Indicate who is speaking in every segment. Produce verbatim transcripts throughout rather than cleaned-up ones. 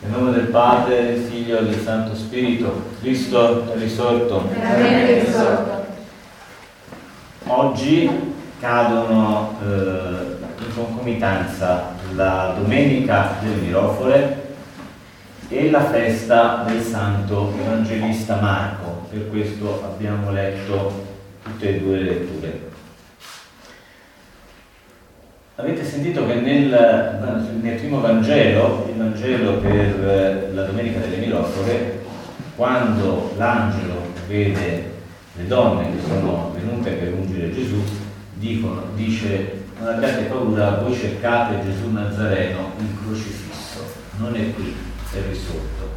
Speaker 1: Nel nome del Padre, del Figlio e del Santo Spirito, Cristo è risorto.
Speaker 2: Veramente risorto.
Speaker 1: Oggi cadono eh, in concomitanza la Domenica del Mirofore e la festa del Santo Evangelista Marco. Per questo abbiamo letto tutte e due le letture. Avete sentito che nel, nel primo Vangelo, il Vangelo per la Domenica delle Mirofore, quando l'angelo vede le donne che sono venute per ungere Gesù, dicono, dice: non abbiate paura, voi cercate Gesù Nazareno, il crocifisso, non è qui, è risorto.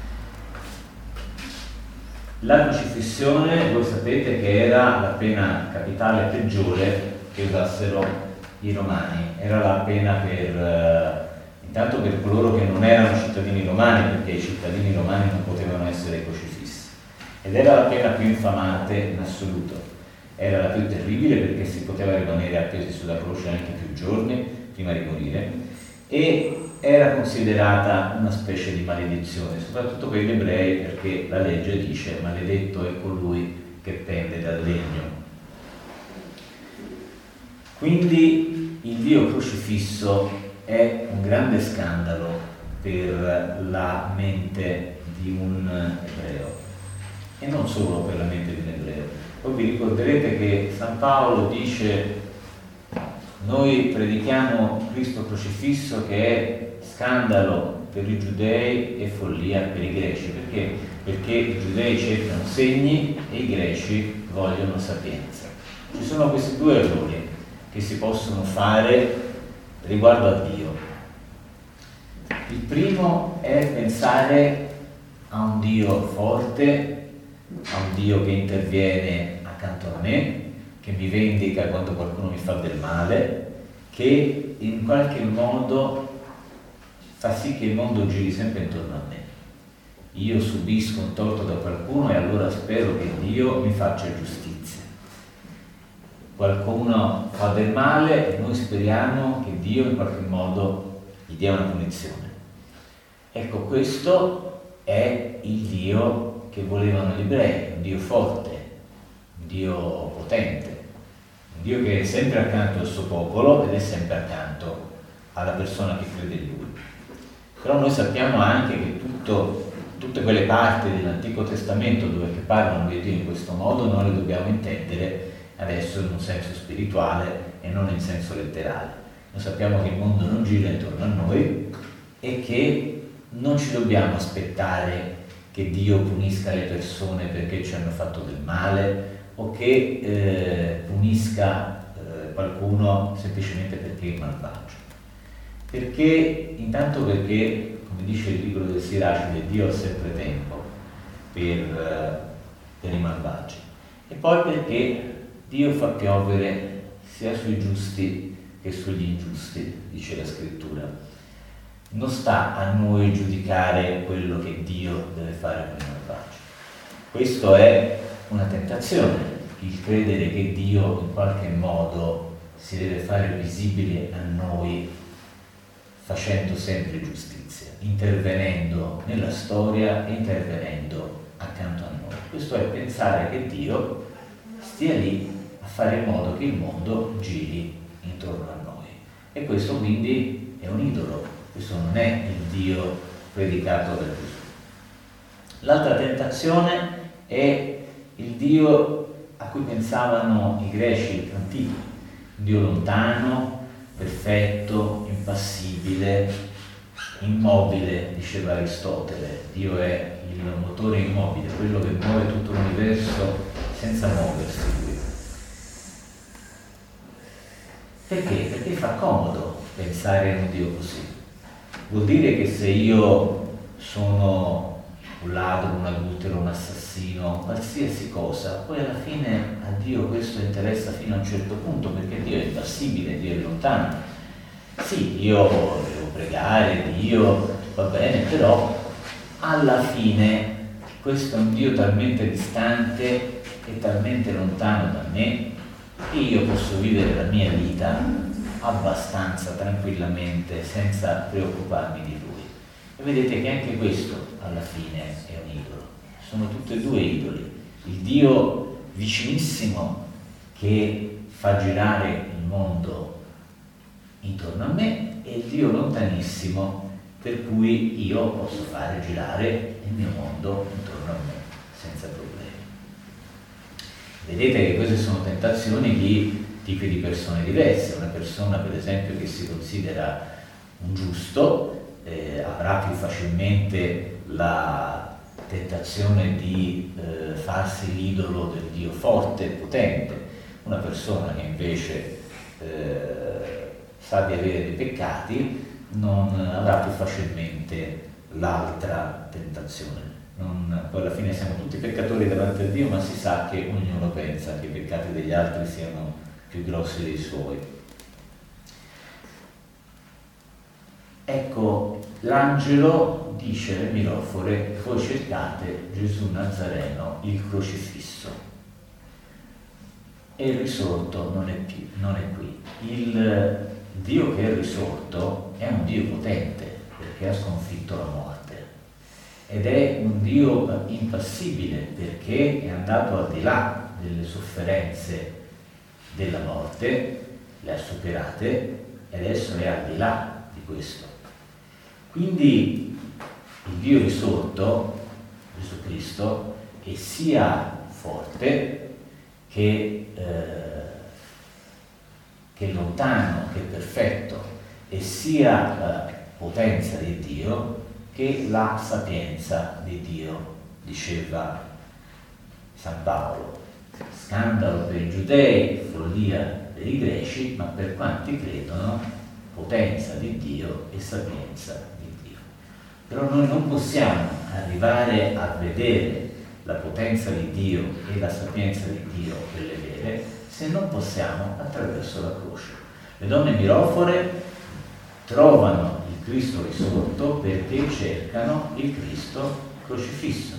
Speaker 1: La crocifissione, voi sapete che era la pena capitale peggiore che usassero i romani, era la pena per eh, intanto per coloro che non erano cittadini romani, perché i cittadini romani non potevano essere crocifissi, ed era la pena più infamante in assoluto, era la più terribile perché si poteva rimanere appesi sulla croce anche più giorni prima di morire, e era considerata una specie di maledizione, soprattutto per gli ebrei, perché la legge dice: maledetto è colui che pende dal legno. Quindi il Dio crocifisso è un grande scandalo per la mente di un ebreo, e non solo per la mente di un ebreo. Voi vi ricorderete che San Paolo dice: noi predichiamo Cristo crocifisso, che è scandalo per i giudei e follia per i greci. Perché? Perché i giudei cercano segni e i greci vogliono sapienza. Ci sono questi due errori che si possono fare riguardo a Dio. Il primo è pensare a un Dio forte, a un Dio che interviene accanto a me, che mi vendica quando qualcuno mi fa del male, che in qualche modo fa sì che il mondo giri sempre intorno a me. Io subisco un torto da qualcuno e allora spero che Dio mi faccia giustizia. Qualcuno fa del male e noi speriamo che Dio in qualche modo gli dia una punizione. Ecco, questo è il Dio che volevano gli ebrei, un Dio forte, un Dio potente, un Dio che è sempre accanto al suo popolo ed è sempre accanto alla persona che crede in Lui. Però noi sappiamo anche che tutto, tutte quelle parti dell'Antico Testamento dove che parlano di Dio in questo modo noi le dobbiamo intendere adesso in un senso spirituale e non in senso letterale. Noi sappiamo che il mondo non gira intorno a noi e che non ci dobbiamo aspettare che Dio punisca le persone perché ci hanno fatto del male o che eh, punisca eh, qualcuno semplicemente perché è malvagio. Perché, intanto perché, come dice il libro del Siracide, Dio ha sempre tempo per, eh, per i malvagi. E poi perché Dio fa piovere sia sui giusti che sugli ingiusti, dice la Scrittura. Non sta a noi giudicare quello che Dio deve fare con i malvagi. Questo è una tentazione, il credere che Dio in qualche modo si deve fare visibile a noi facendo sempre giustizia, intervenendo nella storia e intervenendo accanto a noi. Questo è pensare che Dio stia lì a fare in modo che il mondo giri intorno a noi. E questo quindi è un idolo, questo non è il Dio predicato da Gesù. L'altra tentazione è il Dio a cui pensavano i greci antichi, un Dio lontano, perfetto, impassibile, immobile, diceva Aristotele. Dio è il motore immobile, quello che muove tutto l'universo senza muoversi lui. Perché? Perché fa comodo pensare a un Dio così. Vuol dire che se io sono un ladro, un adultero, un assassino, qualsiasi cosa, poi alla fine a Dio questo interessa fino a un certo punto, perché Dio è impassibile, Dio è lontano. Sì, io devo pregare Dio, va bene, però alla fine questo è un Dio talmente distante e talmente lontano da me che io posso vivere la mia vita abbastanza tranquillamente senza preoccuparmi di Lui. E vedete che anche questo alla fine è un idolo. Sono tutti e due idoli. Il Dio vicinissimo che fa girare il mondo intorno a me e il Dio lontanissimo per cui io posso fare girare il mio mondo intorno a me senza problemi. Vedete che queste sono tentazioni di tipi di persone diverse. Una persona, per esempio, che si considera un giusto eh, avrà più facilmente la tentazione di eh, farsi l'idolo del Dio forte e potente. Una persona che invece eh, sa di avere dei peccati non avrà più facilmente l'altra tentazione. Non, poi alla fine siamo tutti peccatori davanti a Dio, ma si sa che ognuno pensa che i peccati degli altri siano più grossi dei suoi. Ecco, l'angelo dice alle mirofore: voi cercate Gesù Nazareno, il crocifisso, e il risorto non è, più, non è qui. Il Dio che è risorto è un Dio potente, perché ha sconfitto la morte, ed è un Dio impassibile, perché è andato al di là delle sofferenze della morte, le ha superate e adesso è al di là di questo. Quindi il Dio risorto, Gesù Cristo, è sia forte che, eh, che lontano, che perfetto, e sia la potenza di Dio che la sapienza di Dio, diceva San Paolo. Scandalo per i giudei, follia per i greci, ma per quanti credono, potenza di Dio e sapienza di Dio. Però noi non possiamo arrivare a vedere la potenza di Dio e la sapienza di Dio, quelle vere, se non possiamo attraverso la croce. Le donne mirofore trovano il Cristo risorto perché cercano il Cristo crocifisso.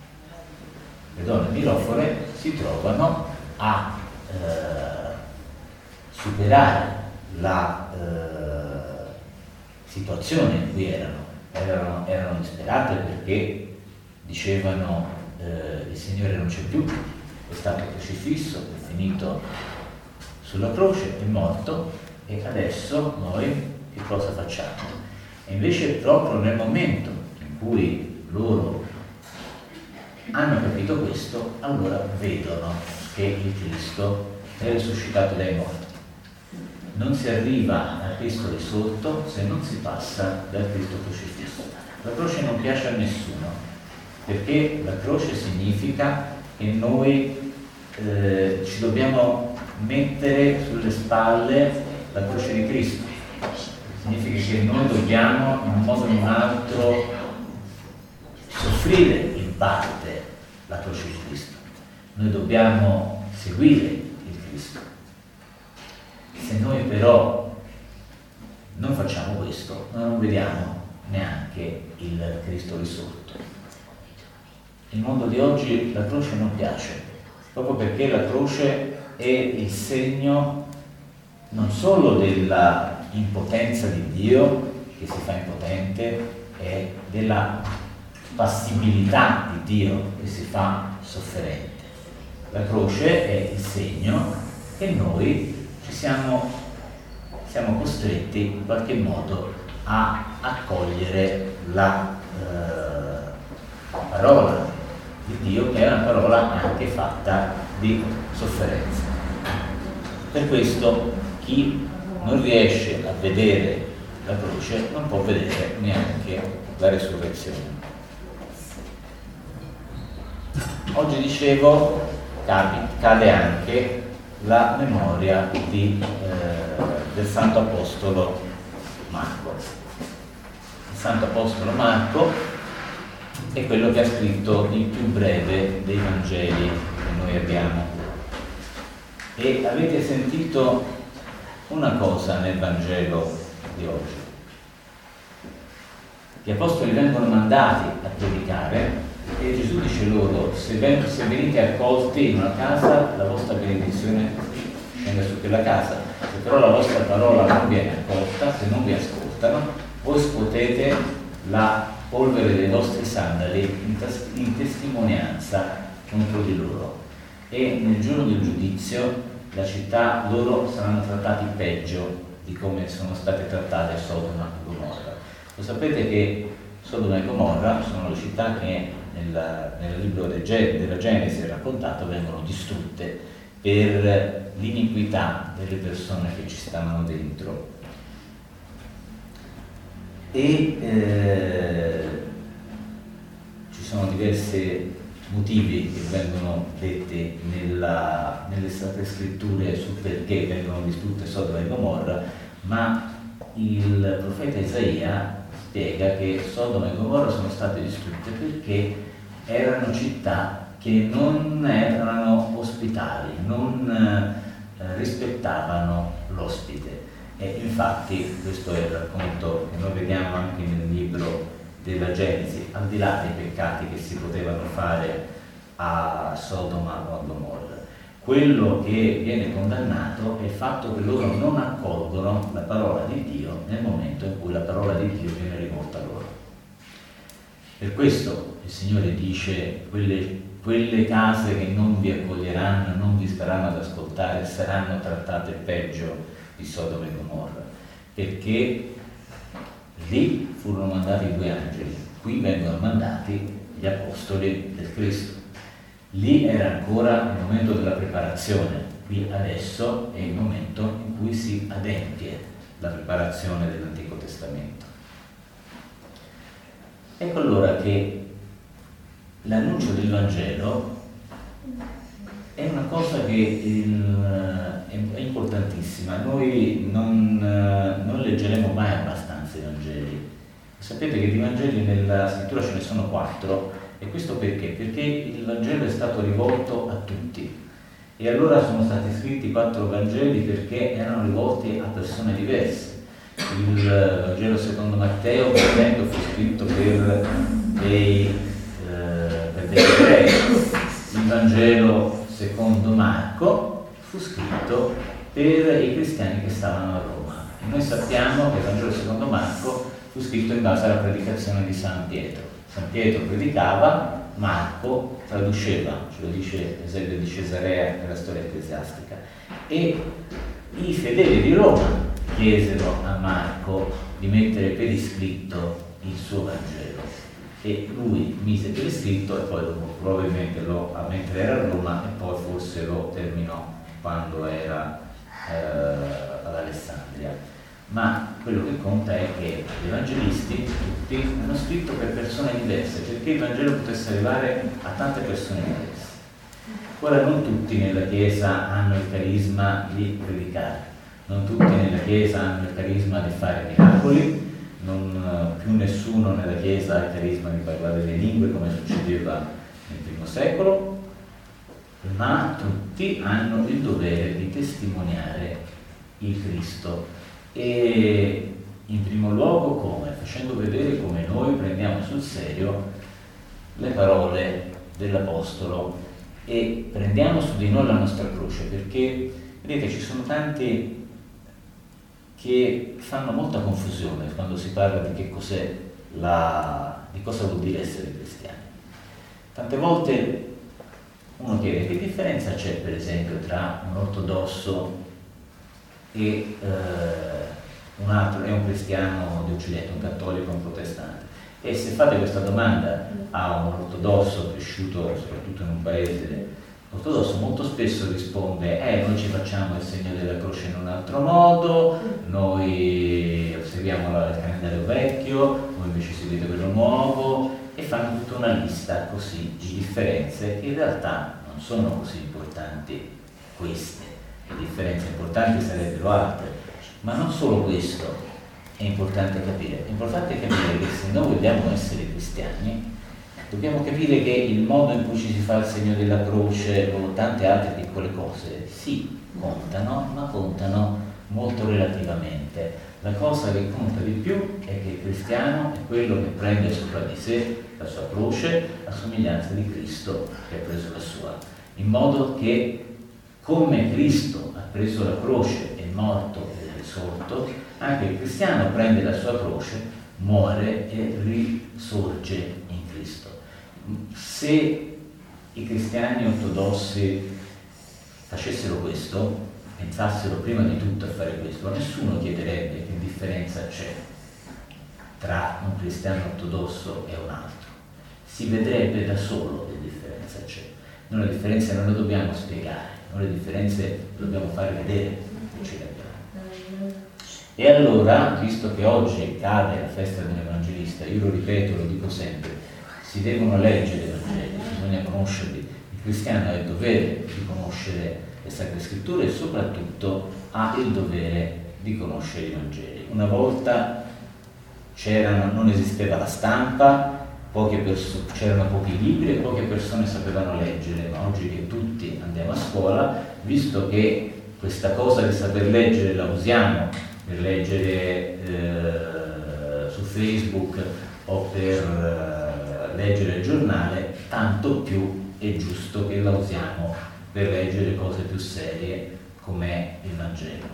Speaker 1: Le donne mirofore si trovano a eh, superare la eh, situazione in cui erano. erano. Erano disperate perché dicevano eh, il Signore non c'è più, è stato crocifisso, è finito sulla croce, è morto, e adesso noi che cosa facciamo? E invece proprio nel momento in cui loro hanno capito questo, allora vedono che il Cristo è risuscitato dai morti. Non si arriva a Cristo risorto se non si passa dal Cristo crocifisso. La croce non piace a nessuno, perché la croce significa che noi eh, ci dobbiamo mettere sulle spalle la croce di Cristo. Significa che noi dobbiamo in un modo o in un altro soffrire in parte la croce di Cristo. Noi dobbiamo seguire il Cristo. Se noi però non facciamo questo, noi non vediamo neanche il Cristo risorto. Il mondo di oggi la croce non piace, proprio perché la croce è il segno non solo della impotenza di Dio, che si fa impotente, e della passibilità di Dio, che si fa sofferente. La croce è il segno che noi ci siamo, siamo costretti in qualche modo a accogliere la eh, parola di Dio, che è una parola anche fatta di sofferenza. Per questo chi non riesce a vedere la croce non può vedere neanche la resurrezione. Oggi, dicevo, cade anche la memoria di, eh, del Santo Apostolo Marco. Il Santo Apostolo Marco è quello che ha scritto il più breve dei Vangeli che noi abbiamo. E avete sentito una cosa nel Vangelo di oggi: gli apostoli vengono mandati a predicare e Gesù dice loro: se, ven- se venite accolti in una casa, la vostra benedizione scende su quella casa. Se però la vostra parola non viene accolta, se non vi ascoltano, voi scuotete la polvere dei vostri sandali in, tes- in testimonianza contro di loro, e nel giorno del giudizio la città, loro saranno trattati peggio di come sono state trattate Sodoma e Gomorra. Lo sapete che Sodoma e Gomorra sono le città che nella, nel libro de Gen- della Genesi è raccontato vengono distrutte per l'iniquità delle persone che ci stavano dentro. E eh, ci sono diversi motivi che vengono detti nella, nelle Sacre Scritture su perché vengono distrutte Sodoma e Gomorra, ma il profeta Isaia spiega che Sodoma e Gomorra sono state distrutte perché erano città che non erano ospitali, non eh, rispettavano l'ospite. E infatti questo è il racconto che noi vediamo anche nel libro della Genesi, al di là dei peccati che si potevano fare a Sodoma o a Gomorra. Quello che viene condannato è il fatto che loro non accolgono la parola di Dio nel momento in cui la parola di Dio viene rivolta loro. Per questo il Signore dice: quelle, quelle case che non vi accoglieranno, non vi staranno ad ascoltare, saranno trattate peggio di Sodoma e Gomorra, perché lì furono mandati due angeli, qui vengono mandati gli apostoli del Cristo. Lì era ancora il momento della preparazione, qui adesso è il momento in cui si adempie la preparazione dell'Antico Testamento. Ecco allora che l'annuncio del Vangelo è una cosa che il, è importantissima. Noi non, non leggeremo mai abbastanza i Vangeli. Sapete che di Vangeli nella scrittura ce ne sono quattro, e questo perché? Perché il Vangelo è stato rivolto a tutti, e allora sono stati scritti quattro Vangeli perché erano rivolti a persone diverse. Il Vangelo secondo Matteo, per esempio, fu scritto per dei, eh, per dei ebrei. Il Vangelo secondo Marco fu scritto per i cristiani che stavano a Roma. E noi sappiamo che il Vangelo secondo Marco fu scritto in base alla predicazione di San Pietro. San Pietro predicava, Marco traduceva, ce lo dice l'esempio di Cesarea nella storia ecclesiastica, e i fedeli di Roma chiesero a Marco di mettere per iscritto il suo Vangelo, e lui mise per iscritto e poi dopo, probabilmente lo, mentre era a Roma, e poi forse lo terminò quando era eh, ad Alessandria. Ma quello che conta è che gli evangelisti tutti hanno scritto per persone diverse, perché il Vangelo potesse arrivare a tante persone diverse. Ora, non tutti nella Chiesa hanno il carisma di predicare, non tutti nella Chiesa hanno il carisma di fare miracoli, non più nessuno nella Chiesa ha il carisma di parlare le lingue come succedeva nel primo secolo, ma tutti hanno il dovere di testimoniare il Cristo. E in primo luogo come? Facendo vedere come noi prendiamo sul serio le parole dell'Apostolo e prendiamo su di noi la nostra croce, perché vedete, ci sono tanti che fanno molta confusione quando si parla di che cos'è la, di cosa vuol dire essere cristiani. Tante volte uno chiede: che differenza c'è per esempio tra un ortodosso e eh, un altro, è un cristiano di Occidente, un cattolico, un protestante? E se fate questa domanda a un ortodosso cresciuto soprattutto in un paese ortodosso, molto spesso risponde: eh, noi ci facciamo il segno della croce in un altro modo, noi osserviamo il calendario vecchio, voi invece seguite quello nuovo, e fanno tutta una lista così di differenze che in realtà non sono così importanti queste. Le differenze importanti sarebbero altre, ma non solo questo è importante capire. È importante capire che se noi vogliamo essere cristiani, dobbiamo capire che il modo in cui ci si fa il segno della croce o tante altre piccole cose, sì, contano, ma contano molto relativamente. La cosa che conta di più è che il cristiano è quello che prende sopra di sé la sua croce a somiglianza di Cristo che ha preso la sua, in modo che come Cristo ha preso la croce, è morto ed è risorto, anche il cristiano prende la sua croce, muore e risorge in Cristo. Se i cristiani ortodossi facessero questo, pensassero prima di tutto a fare questo, nessuno chiederebbe che differenza c'è tra un cristiano ortodosso e un altro. Si vedrebbe da solo che differenza c'è. Noi le differenze non le dobbiamo spiegare, noi le differenze le dobbiamo fare vedere che ce le abbiamo. E allora, visto che oggi cade la festa dell'Evangelista, io lo ripeto, lo dico sempre, si devono leggere i Vangeli, bisogna conoscerli. Il cristiano ha il dovere di conoscere le Sacre Scritture e soprattutto ha il dovere di conoscere i Vangeli. Una volta c'erano, non esisteva la stampa, poche perso- c'erano pochi libri e poche persone sapevano leggere, ma oggi che tutti andiamo a scuola, visto che questa cosa di saper leggere la usiamo per leggere eh, su Facebook o per eh, leggere il giornale, tanto più è giusto che la usiamo per leggere cose più serie come il Vangelo.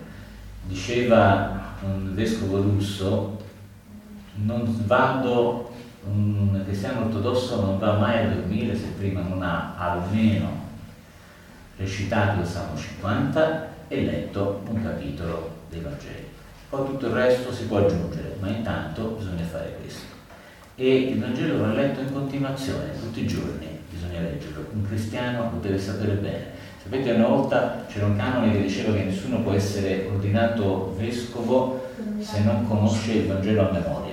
Speaker 1: Diceva un vescovo russo: non vado, un cristiano ortodosso non va mai a dormire se prima non ha almeno recitato il Salmo cinquanta e letto un capitolo dei Vangeli. Poi tutto il resto si può aggiungere, ma intanto bisogna fare questo. E il Vangelo va letto in continuazione, tutti i giorni bisogna leggerlo. Un cristiano lo deve sapere bene. Sapete, una volta c'era un canone che diceva che nessuno può essere ordinato vescovo se non conosce il Vangelo a memoria.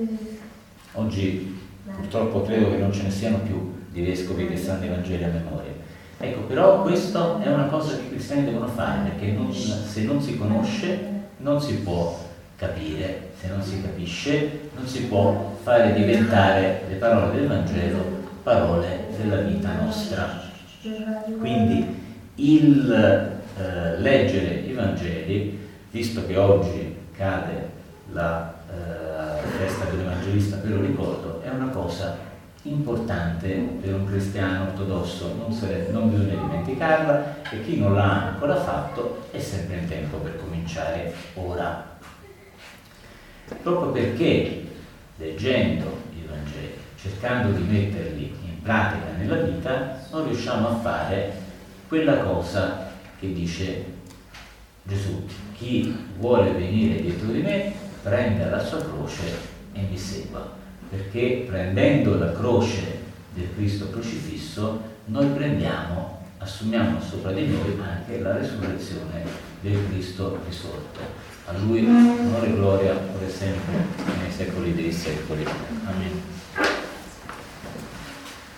Speaker 1: Oggi purtroppo credo che non ce ne siano più di vescovi che sanno i Vangeli a memoria. Ecco, però questo è una cosa che i cristiani devono fare, perché non, se non si conosce non si può capire, se non si capisce non si può fare diventare le parole del Vangelo parole della vita nostra. Quindi il eh, leggere i Vangeli, visto che oggi cade la eh, festa dell'Evangelista, ve lo ricordo, è una cosa importante per un cristiano ortodosso, non, se, non bisogna dimenticarla, e chi non l'ha ancora fatto è sempre in tempo per cominciare ora. Proprio perché leggendo i Vangeli, cercando di metterli in pratica nella vita, non riusciamo a fare quella cosa che dice Gesù: chi vuole venire dietro di me prenda la sua croce e mi segua. Perché prendendo la croce del Cristo crocifisso noi prendiamo, assumiamo sopra di noi anche la resurrezione del Cristo risorto. A Lui onore e gloria per sempre nei secoli dei secoli. Amen.